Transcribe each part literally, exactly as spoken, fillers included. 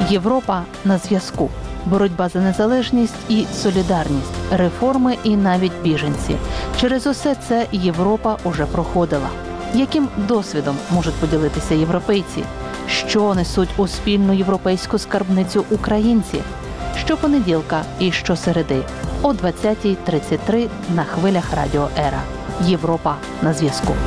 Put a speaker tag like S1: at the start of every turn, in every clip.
S1: Європа на зв'язку. Боротьба за незалежність і солідарність, реформи і навіть біженці. Через усе це Європа уже проходила. Яким досвідом можуть поділитися європейці? Що несуть у спільну європейську скарбницю українці? Щопонеділка і щосереди о двадцятій тридцять три на хвилях Радіо Ера. Європа на зв'язку.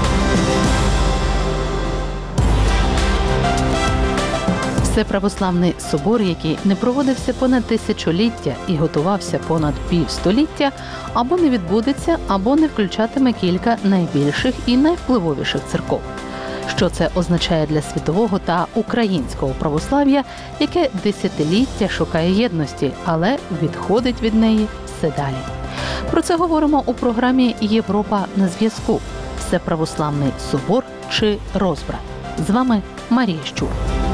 S1: Всеправославний собор, який не проводився понад тисячоліття і готувався понад півстоліття, або не відбудеться, або не включатиме кілька найбільших і найвпливовіших церков. Що це означає для світового та українського православ'я, яке десятиліття шукає єдності, але відходить від неї все далі? Про це говоримо у програмі «Європа на зв'язку». Всеправославний собор чи розбрат? З вами Марія Щур.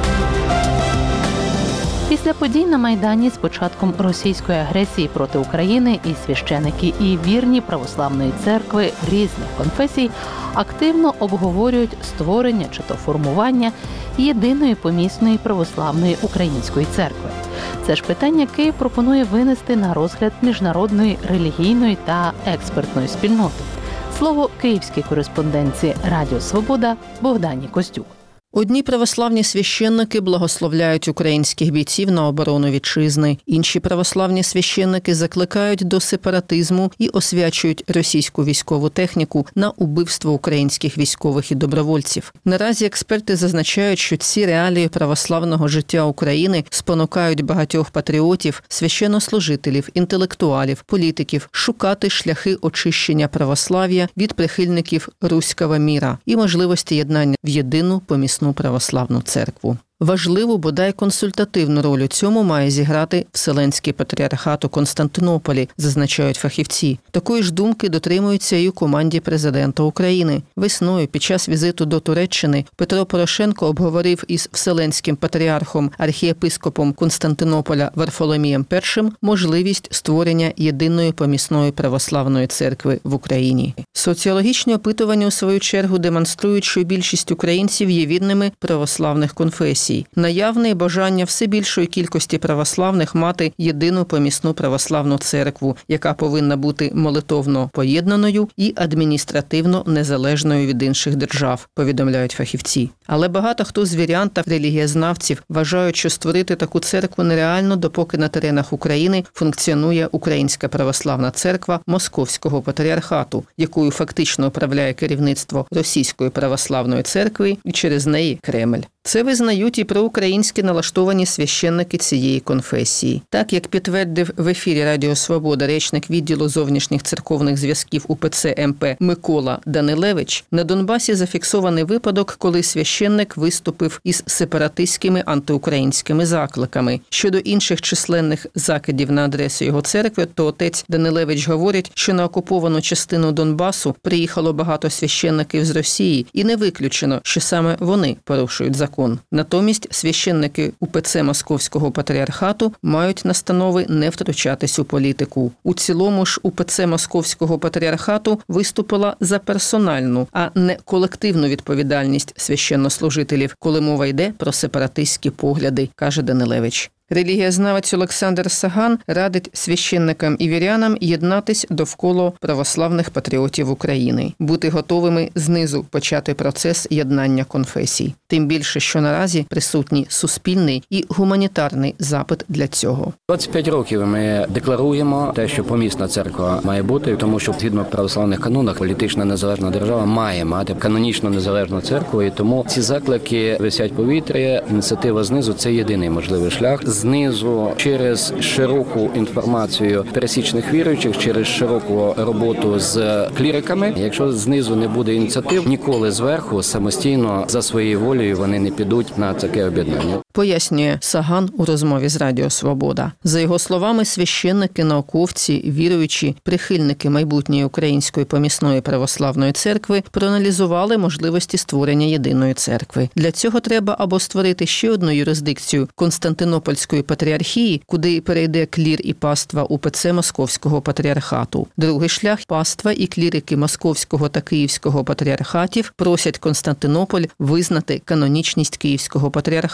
S1: Після подій на Майдані з початком російської агресії проти України і священики, і вірні православної церкви різних конфесій активно обговорюють створення чи то формування єдиної помісної православної української церкви. Це ж питання Київ пропонує винести на розгляд міжнародної релігійної та експертної спільноти. Слово київській кореспондентці Радіо Свобода Богдані Костюк.
S2: Одні православні священники благословляють українських бійців на оборону вітчизни. Інші православні священники закликають до сепаратизму і освячують російську військову техніку на убивство українських військових і добровольців. Наразі експерти зазначають, що ці реалії православного життя України спонукають багатьох патріотів, священнослужителів, інтелектуалів, політиків шукати шляхи очищення православ'я від прихильників руського міра і можливості єднання в єдину помісну православну церкву. Важливу, бодай консультативну роль у цьому має зіграти Вселенський патріархат у Константинополі, зазначають фахівці. Такої ж думки дотримуються і у команді президента України. Весною під час візиту до Туреччини Петро Порошенко обговорив із Вселенським патріархом, архієпископом Константинополя Варфоломієм І можливість створення єдиної помісної православної церкви в Україні. Соціологічні опитування, у свою чергу, демонструють, що більшість українців є вірними православних конфесій. Наявне бажання все більшої кількості православних мати єдину помісну православну церкву, яка повинна бути молитовно поєднаною і адміністративно незалежною від інших держав, повідомляють фахівці. Але багато хто з вірян та релігієзнавців вважають, що створити таку церкву нереально, допоки на теренах України функціонує Українська православна церква Московського патріархату, якою фактично управляє керівництво Російської православної церкви і через неї Кремль. Це визнають і проукраїнські налаштовані священники цієї конфесії. Так, як підтвердив в ефірі Радіо Свобода речник відділу зовнішніх церковних зв'язків УПЦ ем пе Микола Данилевич, на Донбасі зафіксований випадок, коли священник виступив із сепаратистськими антиукраїнськими закликами. Щодо інших численних закидів на адресу його церкви, то отець Данилевич говорить, що на окуповану частину Донбасу приїхало багато священників з Росії, і не виключено, що саме вони порушують закон. Натомість священники УПЦ Московського патріархату мають настанови не втручатись у політику. У цілому ж УПЦ Московського патріархату виступила за персональну, а не колективну відповідальність священнослужителів, коли мова йде про сепаратистські погляди, каже Данилевич. Релігієзнавець Олександр Саган радить священникам і вірянам єднатись довкола православних патріотів України, бути готовими знизу почати процес єднання конфесій. Тим більше, що наразі присутній суспільний і гуманітарний запит для цього.
S3: двадцять п'ять років ми декларуємо те, що помісна церква має бути, тому що згідно православних канонах політична незалежна держава має мати канонічно незалежну церкву, і тому ці заклики висять в повітрі, ініціатива знизу – це єдиний можливий шлях. Знизу через широку інформацію пересічних віруючих, через широку роботу з кліриками. Якщо знизу не буде ініціатив, ніколи зверху самостійно за своєю волею вони не підуть на таке об'єднання.
S2: Пояснює Саган у розмові з Радіо Свобода. За його словами, священники, науковці, віруючі, прихильники майбутньої Української помісної православної церкви проаналізували можливості створення єдиної церкви. Для цього треба або створити ще одну юрисдикцію Константинопольської патріархії, куди перейде клір і паства УПЦ Московського патріархату. Другий шлях – паства і клірики Московського та Київського патріархатів просять Константинополь визнати канонічність Київського патріархату,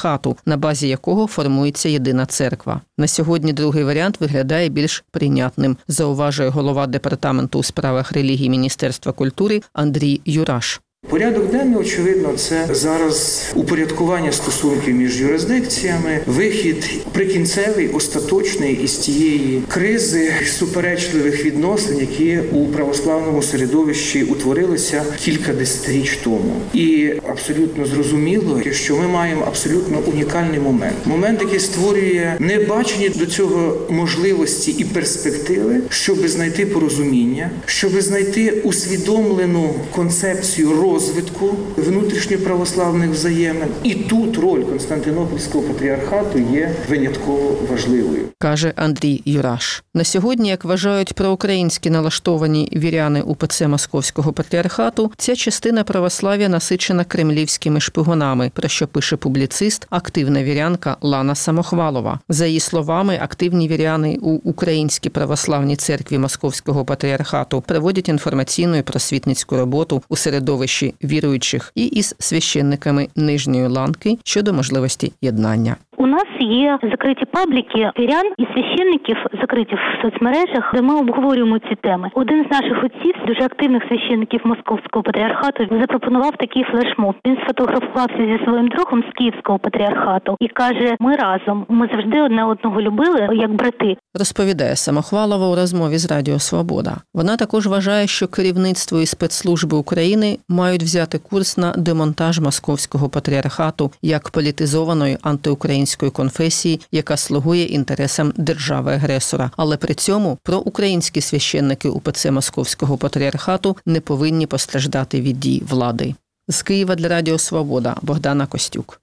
S2: на базі якого формується єдина церква. На сьогодні другий варіант виглядає більш прийнятним, зауважує голова департаменту у справах релігії Міністерства культури Андрій Юраш.
S4: Порядок денний, очевидно, це зараз упорядкування стосунків між юрисдикціями, вихід прикінцевий, остаточний із тієї кризи суперечливих відносин, які у православному середовищі утворилися кілька десятиріч тому. І абсолютно зрозуміло, що ми маємо абсолютно унікальний момент. Момент, який створює небачені до цього можливості і перспективи, щоб знайти порозуміння, щоб знайти усвідомлену концепцію розвитку, розвитку внутрішньоправославних взаємин. І тут роль Константинопольського патріархату є винятково важливою,
S2: каже Андрій Юраш. На сьогодні, як вважають проукраїнські налаштовані віряни УПЦ Московського патріархату, ця частина православ'я насичена кремлівськими шпигунами, про що пише публіцист, активна вірянка Лана Самохвалова. За її словами, активні віряни у Українській православній церкві Московського патріархату проводять інформаційну і просвітницьку роботу у середовищі віруючих і із священниками нижньої ланки щодо можливості єднання.
S5: У нас є закриті пабліки вірян і священників, закриті в соцмережах, де ми обговорюємо ці теми. Один з наших отців, дуже активних священників Московського патріархату, запропонував такий флешмоб. Він сфотографувався зі своїм другом з Київського патріархату і каже: "Ми разом, ми завжди одне одного любили, як брати".
S2: Розповідає Самохвалова у розмові з Радіо Свобода. Вона також вважає, що керівництво і спецслужби України мають взяти курс на демонтаж Московського патріархату як політизованої антиукраїнської конфесії, яка слугує інтересам держави-агресора. Але при цьому проукраїнські священники УПЦ Московського патріархату не повинні постраждати від дій влади. З Києва для Радіо Свобода Богдана Костюк.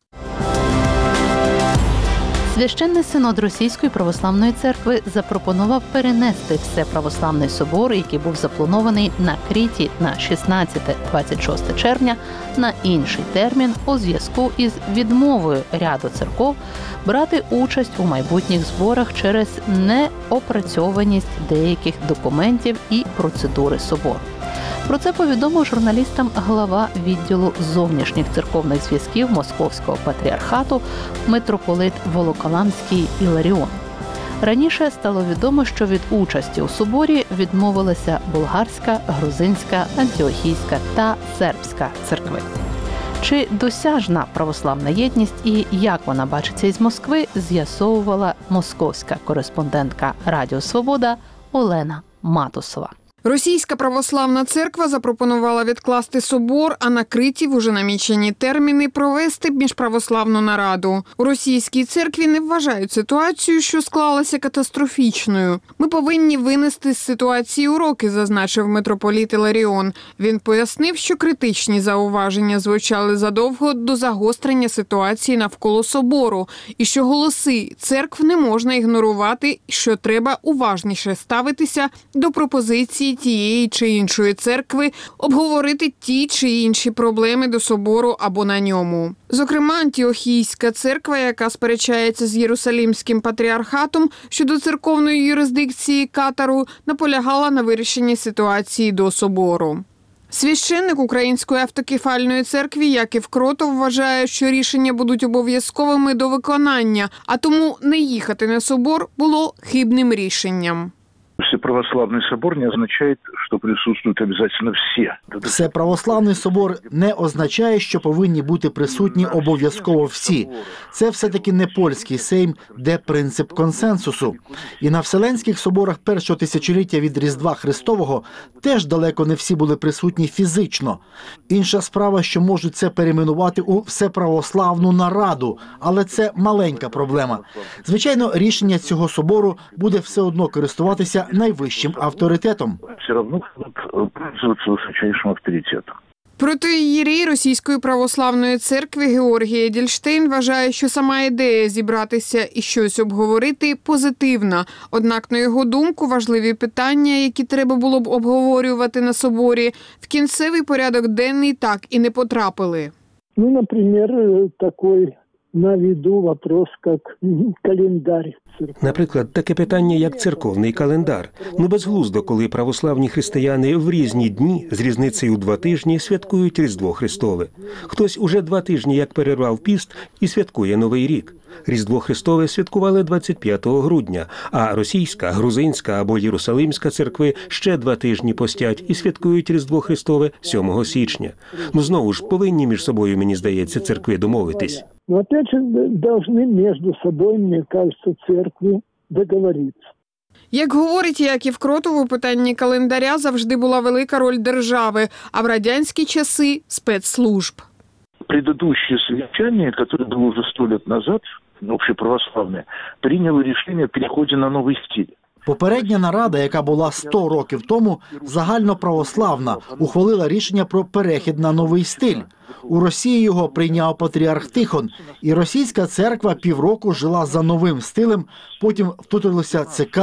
S1: Священний синод Російської православної церкви запропонував перенести Всеправославний собор, який був запланований на Кріті на шістнадцяте - двадцять шосте червня, на інший термін у зв'язку із відмовою ряду церков брати участь у майбутніх зборах через неопрацьованість деяких документів і процедури собору. Про це повідомив журналістам глава відділу зовнішніх церковних зв'язків Московського патріархату митрополит Волоколамський Іларіон. Раніше стало відомо, що від участі у соборі відмовилися болгарська, грузинська, антіохійська та сербська церкви. Чи досяжна православна єдність і як вона бачиться із Москви, з'ясовувала московська кореспондентка Радіо Свобода Олена Матусова.
S6: Російська православна церква запропонувала відкласти собор, а на Криті в уже намічені терміни провести міжправославну нараду. У російській церкві не вважають ситуацію, що склалася, катастрофічною. Ми повинні винести з ситуації уроки, зазначив митрополит Іларіон. Він пояснив, що критичні зауваження звучали задовго до загострення ситуації навколо собору, і що голоси церкв не можна ігнорувати, що треба уважніше ставитися до пропозиції тієї чи іншої церкви, обговорити ті чи інші проблеми до собору або на ньому. Зокрема, антіохійська церква, яка сперечається з Єрусалимським патріархатом щодо церковної юрисдикції Катару, наполягала на вирішенні ситуації до собору. Священник Української автокефальної церкви Яків Кротов вважає, що рішення будуть обов'язковими до виконання, а тому не їхати на собор було хибним рішенням.
S7: Всеправославний собор не означає, що присутствують обов'язково всі.
S8: Всеправославний собор не означає, що повинні бути присутні обов'язково всі. Це все-таки не польський сейм, де принцип консенсусу. І на Вселенських соборах першого тисячоліття від Різдва Христового теж далеко не всі були присутні фізично. Інша справа, що можуть це перейменувати у Всеправославну нараду, але це маленька проблема. Звичайно, рішення цього собору буде все одно користуватися найвищим авторитетом.
S7: Все одно пользуються височайшим авторитетом.
S6: Протоієрей Російської православної церкви Георгій Едельштейн вважає, що сама ідея зібратися і щось обговорити позитивна. Однак, на його думку, важливі питання, які треба було б обговорювати на соборі, в кінцевий порядок денний так і не потрапили.
S9: Ну, наприклад, такий на виду вопрос как календарь.
S10: Наприклад, таке питання, як церковний календар. Ну, безглуздо, коли православні християни в різні дні з різницею у два тижні святкують Різдво Христове. Хтось уже два тижні як перервав піст і святкує Новий рік. Різдво Христове святкували двадцять п'ятого грудня, а російська, грузинська або єрусалимська церкви ще два тижні постять і святкують Різдво Христове сьомого січня. Ну, знову ж, повинні між собою, мені здається, церкви домовитись.
S9: Но опять же должны между собой, мне кажется, церкви договориться.
S6: Як говорить Яків Кротов, у питанні календаря завжди була велика роль держави, а в радянські часи – спецслужб.
S7: Предыдущее совещание, которое было уже сто лет назад, общеправославное, приняло решение о переходе на новый стиль.
S8: Попередня нарада, яка була сто років тому, загальноправославна, ухвалила рішення про перехід на новий стиль. У Росії його прийняв патріарх Тихон, і російська церква півроку жила за новим стилем, потім втрутилися ЦК,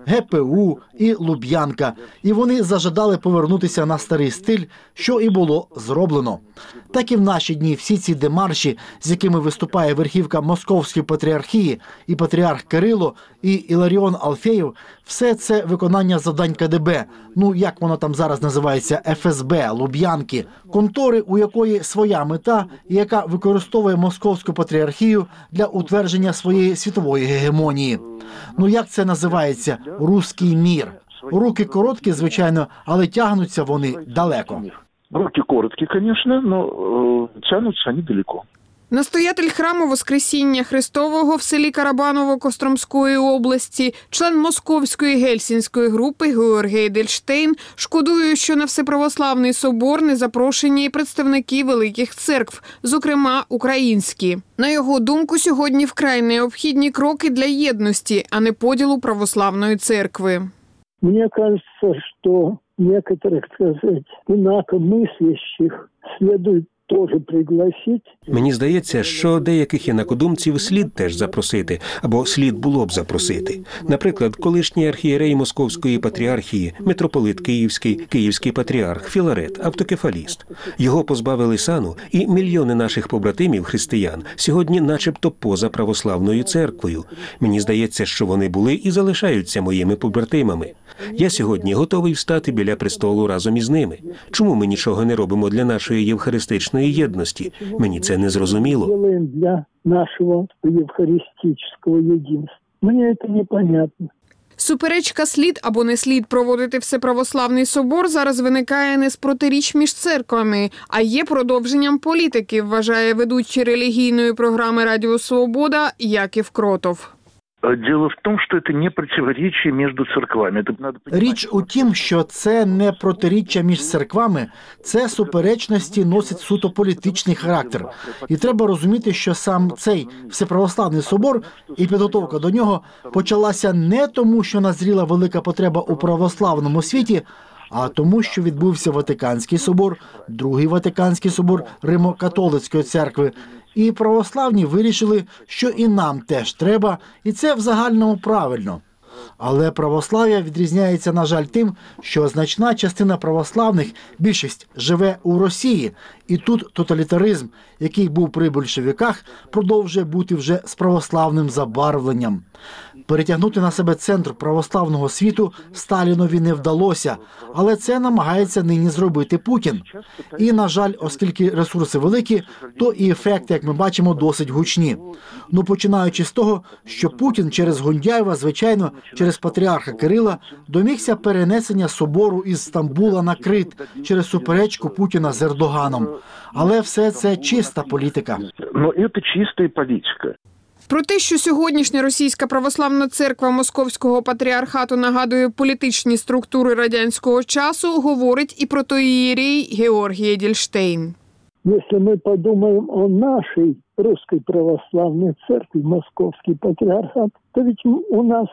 S8: ГПУ і Луб'янка, і вони зажадали повернутися на старий стиль, що і було зроблено. Так і в наші дні всі ці демарші, з якими виступає верхівка Московської патріархії, і патріарх Кирило, і Іларіон Алфеєв, все це виконання завдань КДБ, ну як воно там зараз називається, Еф Ес Бе, Луб'янки, контори, у якої своя мета, і яка використовує Московську патріархію для утвердження своєї світової гегемонії. Ну як це називається? Руський мір. Руки короткі, звичайно, але тягнуться вони далеко.
S7: Руки короткие, конечно, но э, тянутся они далеко.
S6: Настоятель храму Воскресіння Христового в селі Карабаново Костромської області, член Московської гельсінської групи Георгій Едельштейн шкодує, що на Всеправославний собор не запрошені представники великих церкв, зокрема українські. На його думку, сьогодні вкрай необхідні кроки для єдності, а не поділу православної церкви.
S9: Мені кажется, що некоторых, так сказать, инакомыслящих следует тоже пригласить.
S10: Мені здається, що деяких інакодумців слід теж запросити, або слід було б запросити. Наприклад, колишній архієрей Московської патріархії, митрополит Київський, київський патріарх, Філарет, автокефаліст. Його позбавили сану, і мільйони наших побратимів-християн сьогодні начебто поза православною церквою. Мені здається, що вони були і залишаються моїми побратимами. Я сьогодні готовий встати біля престолу разом із ними. Чому ми нічого не робимо для нашої євхаристичної єдності? Мені це не зрозуміло.
S9: Делаем для нашого євхаристичного єдинства. Мені це непонятно.
S6: Суперечка слід або не слід проводити Всеправославний собор зараз виникає не з протиріч між церквами, а є продовженням політики, вважає ведучий релігійної програми «Радіо Свобода» Яків Кротов.
S7: Дело в тому, що це не противоречие між церквами.
S8: Річ у тім, що це не протиріччя між церквами, це суперечності носять суто політичний характер. І треба розуміти, що сам цей Всеправославний собор і підготовка до нього почалася не тому, що назріла велика потреба у православному світі, а тому, що відбувся Ватиканський собор, Другий Ватиканський собор Римо-католицької церкви. І православні вирішили, що і нам теж треба, і це в загальному правильно. Але православ'я відрізняється, на жаль, тим, що значна частина православних, більшість, живе у Росії. І тут тоталітаризм, який був при большевиках, продовжує бути вже з православним забарвленням. Перетягнути на себе центр православного світу Сталінові не вдалося, але це намагається нині зробити Путін. І, на жаль, оскільки ресурси великі, то і ефекти, як ми бачимо, досить гучні. Ну, починаючи з того, що Путін через Гундяєва, звичайно, через патріарха Кирила, домігся перенесення собору із Стамбула на Крит через суперечку Путіна з Ердоганом. Але все це чиста політика.
S7: Ну, це чиста політика.
S6: Про те, що сьогоднішня російська православна церква Московського патріархату нагадує політичні структури радянського часу, говорить і протоієрей Георгій Едельштейн.
S9: Якщо ми подумаємо о нашій русской православной церкви, Московский патриархат, то ведь у нас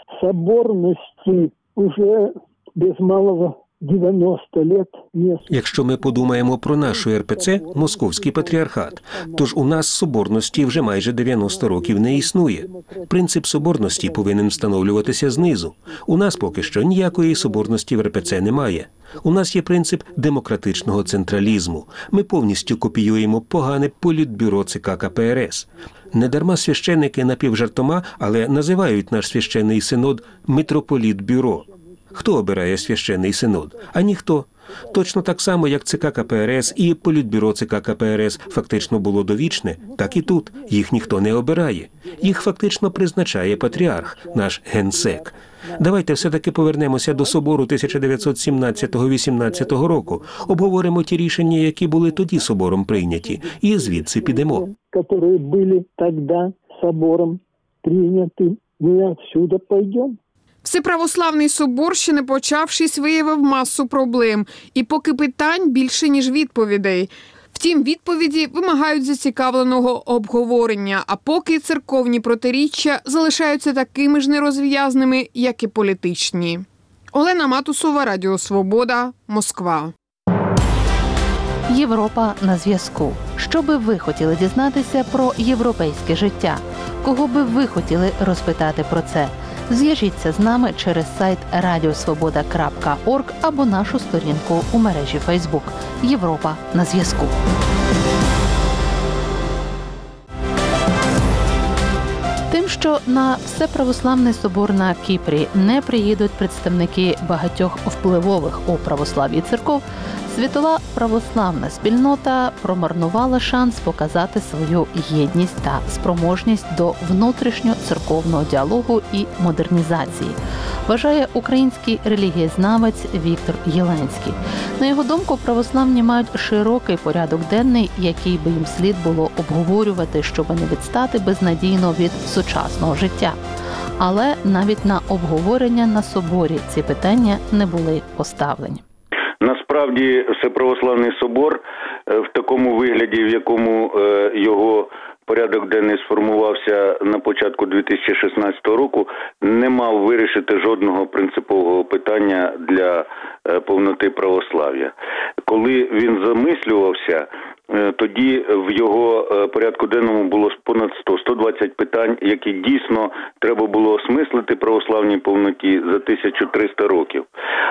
S9: соборности уже без малого дев'яносто лет.
S10: Якщо ми подумаємо про нашу ер пе це, Московський патріархат, тож у нас соборності вже майже дев'яносто років не існує. Принцип соборності повинен встановлюватися знизу. У нас поки що ніякої соборності в ер пе це немає. У нас є принцип демократичного централізму. Ми повністю копіюємо погане політбюро ЦК ка пе ер ес. Недарма священники напівжартома, але називають наш священний синод митрополітбюро. Хто обирає священний синод? А ніхто. Точно так само, як ЦК КПРС і Політбюро ЦК КПРС фактично було довічне, так і тут. Їх ніхто не обирає. Їх фактично призначає патріарх, наш генсек. Давайте все-таки повернемося до собору тисяча дев'ятсот сімнадцятого-вісімнадцятого року. Обговоримо ті рішення, які були тоді собором прийняті, і звідси підемо.
S9: Які були тоді собором прийняті, ми відсюди підемо.
S6: Всеправославний собор, ще не почавшись, виявив масу проблем. І поки питань більше, ніж відповідей. Втім, відповіді вимагають зацікавленого обговорення, а поки церковні протиріччя залишаються такими ж нерозв'язними, як і політичні. Олена Матусова, Радіо Свобода, Москва.
S1: Європа на зв'язку. Що би ви хотіли дізнатися про європейське життя? Кого би ви хотіли розпитати про це? Зв'яжіться з нами через сайт радіосвобода крапка орг або нашу сторінку у мережі Фейсбук. Європа на зв'язку. Тим, що на Всеправославний собор на Кіпрі не приїдуть представники багатьох впливових у православ'ї церков, світова православна спільнота промарнувала шанс показати свою єдність та спроможність до внутрішньоцерковного діалогу і модернізації, вважає український релігієзнавець Віктор Єленський. На його думку, православні мають широкий порядок денний, який би їм слід було обговорювати, щоб не відстати безнадійно від сучасного життя. Але навіть на обговорення на соборі ці питання не були поставлені.
S11: Насправді, Всеправославний собор в такому вигляді, в якому його порядок денний сформувався на початку дві тисячі шістнадцятого року, не мав вирішити жодного принципового питання для повноти православ'я. Коли він замислювався, тоді в його порядку денному було понад сто - сто двадцять питань, які дійсно треба було осмислити православній повноті за тисячу триста років.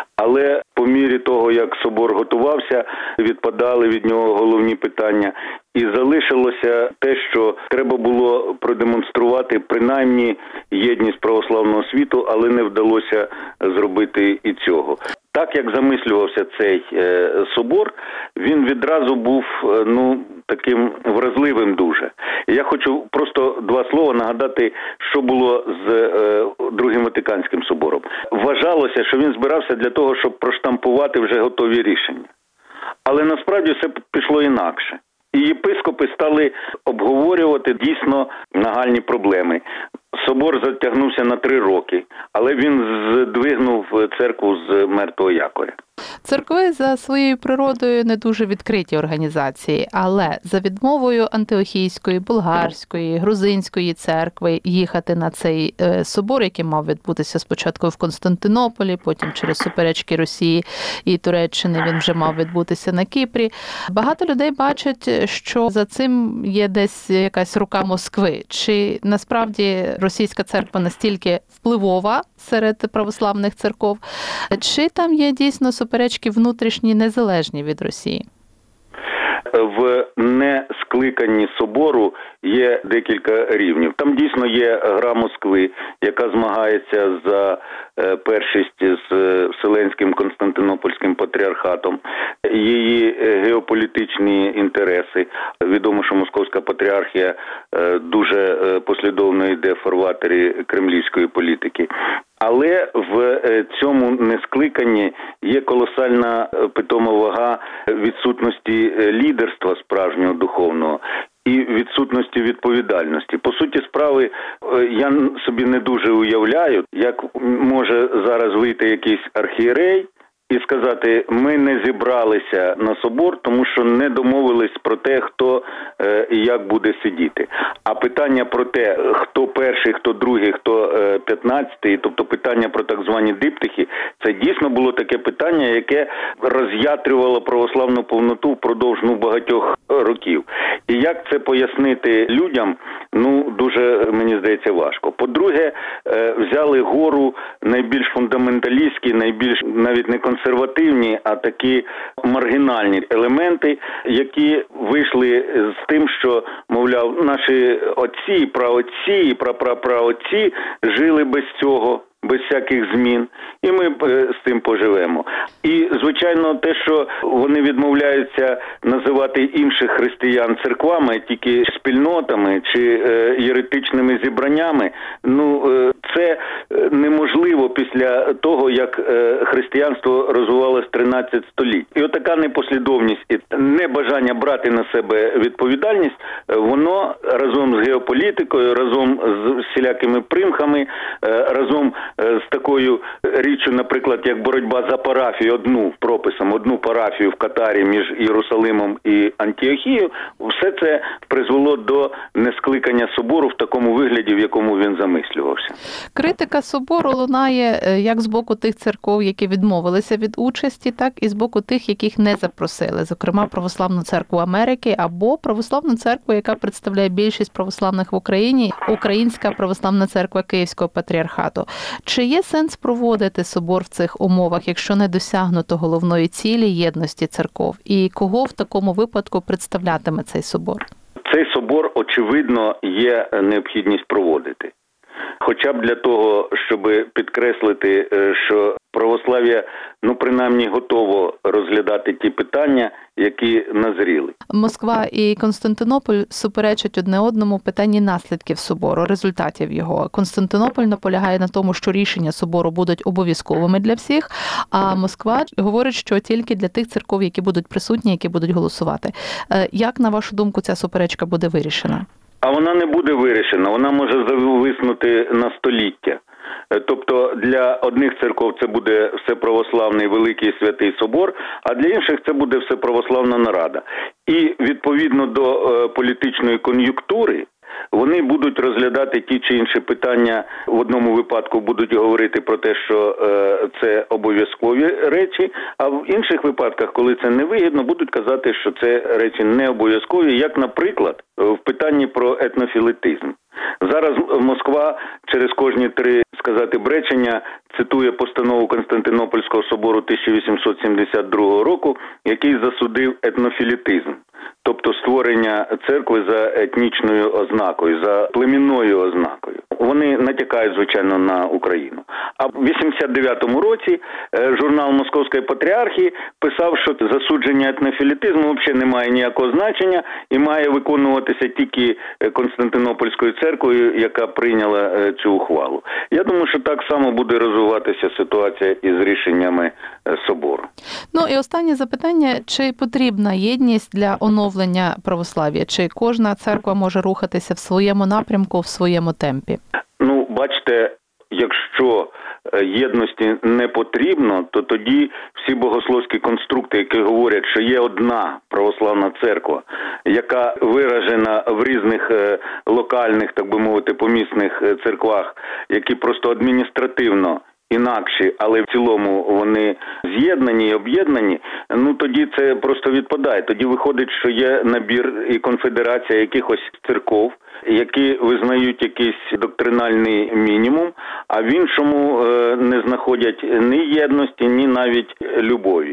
S11: Але по мірі того, як собор готувався, відпадали від нього головні питання. І залишилося те, що треба було продемонструвати принаймні єдність православного світу, але не вдалося зробити і цього. Так як замислювався цей е, собор, він відразу був е, ну таким вразливим дуже. І я хочу просто два слова нагадати, що було з е, Другим Ватиканським собором. Вважалося, що він збирався для того, щоб проштампувати вже готові рішення. Але насправді все пішло інакше. І єпископи стали обговорювати дійсно нагальні проблеми. Собор затягнувся на три роки, але він здвигнув церкву з мертвого якоря.
S1: Церкви за своєю природою не дуже відкриті організації, але за відмовою Антиохійської, Болгарської, Грузинської церкви їхати на цей собор, який мав відбутися спочатку в Константинополі, потім через суперечки Росії і Туреччини він вже мав відбутися на Кіпрі. Багато людей бачать, що за цим є десь якась рука Москви. Чи насправді російська церква настільки впливова серед православних церков, чи там є дійсно суперечки внутрішні, незалежні від Росії?
S11: В нескликанні собору є декілька рівнів. Там дійсно є гра Москви, яка змагається за першість з Вселенським Константинопольським патріархатом. Її геополітичні інтереси. Відомо, що Московська патріархія дуже послідовно йде в фарватері кремлівської політики. Але в цьому нескликанні є колосальна питома вага відсутності лідерства справжнього духовного і відсутності відповідальності. По суті справи, я собі не дуже уявляю, як може зараз вийти якийсь архієрей і сказати, ми не зібралися на собор, тому що не домовились про те, хто е, і як буде сидіти. А питання про те, хто перший, хто другий, хто е, п'ятнадцятий, тобто питання про так звані диптихи, це дійсно було таке питання, яке роз'ятрювало православну повноту впродовж ну, багатьох років. І як це пояснити людям, ну, дуже, мені здається, важко. По-друге, взяли гору найбільш фундаменталістські, найбільш навіть не консервативні, а такі маргінальні елементи, які вийшли з тим, що, мовляв, наші отці, праотці і прапрапраотці жили без цього, без всяких змін, і ми з цим поживемо. І, звичайно, те, що вони відмовляються називати інших християн церквами, тільки спільнотами чи єретичними зібраннями, ну, це неможливо після того, як християнство розвивалося тринадцять століть. І отака непослідовність і небажання брати на себе відповідальність, воно разом з геополітикою, разом з всілякими примхами, разом з такою річчю, наприклад, як боротьба за парафію, одну прописом, одну парафію в Катарі між Єрусалимом і Антіохією, все це призвело до нескликання собору в такому вигляді, в якому він замислювався.
S1: Критика собору лунає як з боку тих церков, які відмовилися від участі, так і з боку тих, яких не запросили, зокрема Православну церкву Америки або Православну церкву, яка представляє більшість православних в Україні, Українська Православна церква Київського патріархату. Чи є сенс проводити собор в цих умовах, якщо не досягнуто головної цілі єдності церков? І кого в такому випадку представлятиме цей собор?
S11: Цей собор, очевидно, є необхідність проводити. Хоча б для того, щоб підкреслити, що православ'я, ну, принаймні, готово розглядати ті питання, які назріли.
S1: Москва і Константинополь суперечать одне одному в питанні наслідків собору, результатів його. Константинополь наполягає на тому, що рішення собору будуть обов'язковими для всіх, а Москва говорить, що тільки для тих церков, які будуть присутні, які будуть голосувати. Як, на вашу думку, ця суперечка буде вирішена?
S11: А вона не буде вирішена, вона може зависнути на століття. Тобто для одних церков це буде Всеправославний Великий Святий Собор, а для інших це буде Всеправославна Нарада. І відповідно до політичної кон'юнктури вони будуть розглядати ті чи інші питання. В одному випадку будуть говорити про те, що е, це обов'язкові речі, а в інших випадках, коли це невигідно, будуть казати, що це речі не обов'язкові, як, наприклад, в питанні про етнофілетизм. Зараз Москва через кожні три, сказати, бречення цитує постанову Константинопольського собору тисяча вісімсот сімдесят другого року, який засудив етнофілетизм. Тобто створення церкви за етнічною ознакою, за племінною ознакою. Вони натякають, звичайно, на Україну. А в вісімдесят дев'ятому році журнал Московської патріархії писав, що засудження етнофілетизму взагалі не має ніякого значення і має виконуватися тільки Константинопольською церквою, яка прийняла цю ухвалу. Я думаю, що так само буде розвиватися ситуація із рішеннями собору.
S1: Ну і останнє запитання, чи потрібна єдність для оновлення православ'я? Чи кожна церква може рухатися в своєму напрямку, в своєму темпі?
S11: Ну, бачите, якщо єдності не потрібно, то тоді всі богословські конструкти, які говорять, що є одна православна церква, яка виражена в різних локальних, так би мовити, помісних церквах, які просто адміністративно інакші, але в цілому вони з'єднані і об'єднані, ну тоді це просто відпадає. Тоді виходить, що є набір і конфедерація якихось церков, які визнають якийсь доктринальний мінімум, а в іншому не знаходять ні єдності, ні навіть любові.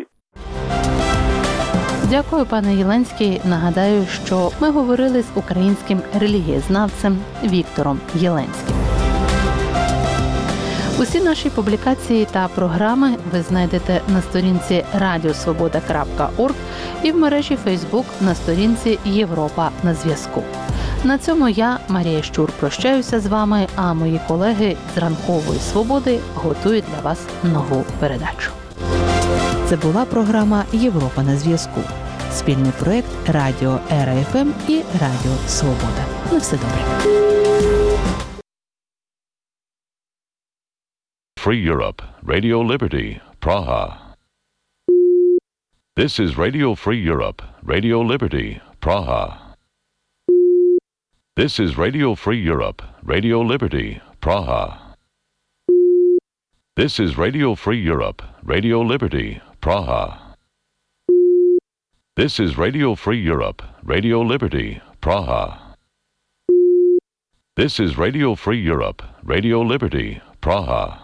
S1: Дякую, пане Єленський. Нагадаю, що ми говорили з українським релігієзнавцем Віктором Єленським. Усі наші публікації та програми ви знайдете на сторінці радіосвобода крапка орг і в мережі Фейсбук на сторінці Європа на зв'язку. На цьому я, Марія Щур, прощаюся з вами, а мої колеги з Ранкової Свободи готують для вас нову передачу. Це була програма «Європа на зв'язку». Спільний проєкт Радіо Ера Еф Ем і Радіо Свобода. На все добре.
S12: Free Europe, Radio Liberty, Praha. This is Radio Free Europe, Radio Liberty, Praha. This is Radio Free Europe, Radio Liberty, Praha. This is Radio Free Europe, Radio Liberty, Praha. This is Radio Free Europe, Radio Liberty, Praha. This is Radio Free Europe, Radio Liberty, Praha.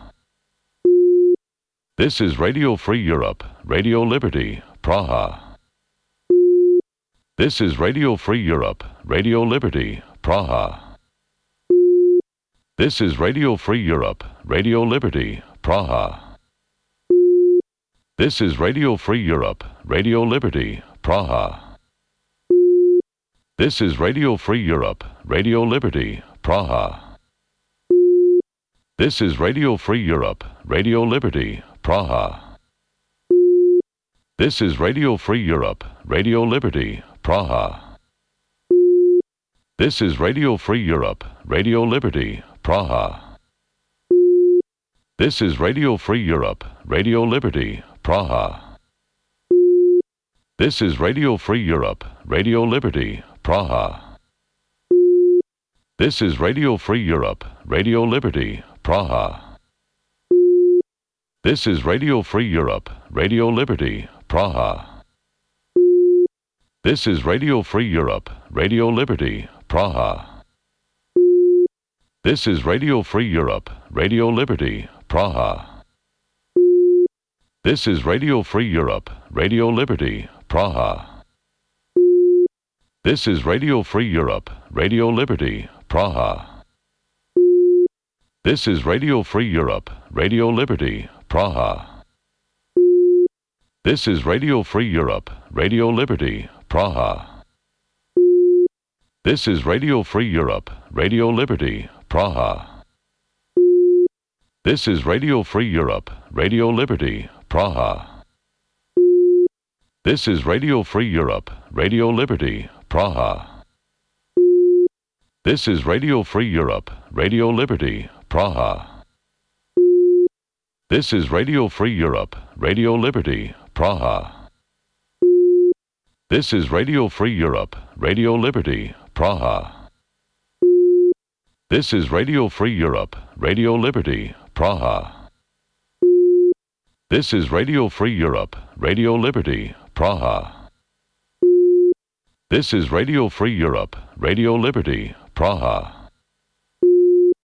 S12: This is Radio Free Europe, Radio Liberty, Praha. This is Radio Free Europe, Radio Liberty, Praha. This is Radio Free Europe, Radio Liberty, Praha. This is Radio Free Europe, Radio Liberty, Praha. This is Radio Free Europe, Radio Liberty, Praha. This is Radio Free Europe, Radio Liberty, Praha. This is Radio Free Europe, Radio Liberty, Praha. This is Radio Free Europe, Radio Liberty, Praha. This is Radio Free Europe, Radio Liberty, Praha. This is Radio Free Europe, Radio Liberty, Praha. This is Radio Free Europe, Radio Liberty, Praha. This is Radio Free Europe, Radio Liberty, Praha. This is Radio Free Europe, Radio Liberty, Praha. This is Radio Free Europe, Radio Liberty, Praha. This is Radio Free Europe, Radio Liberty, Praha. This is Radio Free Europe, Radio Liberty, Praha. This is Radio Free Europe, Radio Liberty, Praha. This is Radio Free Europe, Radio Liberty, Praha. This is Radio Free Europe, Radio Liberty, Praha. This is Radio Free Europe, Radio Liberty, Praha. This is Radio Free Europe, Radio Liberty, Praha. This is Radio Free Europe, Radio Liberty, Praha. This is Radio Free Europe, Radio Liberty, Praha. This is Radio Free Europe, Radio Liberty, Praha. This is Radio Free Europe, Radio Liberty, Praha. This is Radio Free Europe, Radio Liberty, Praha. This is Radio Free Europe, Radio Liberty, Praha.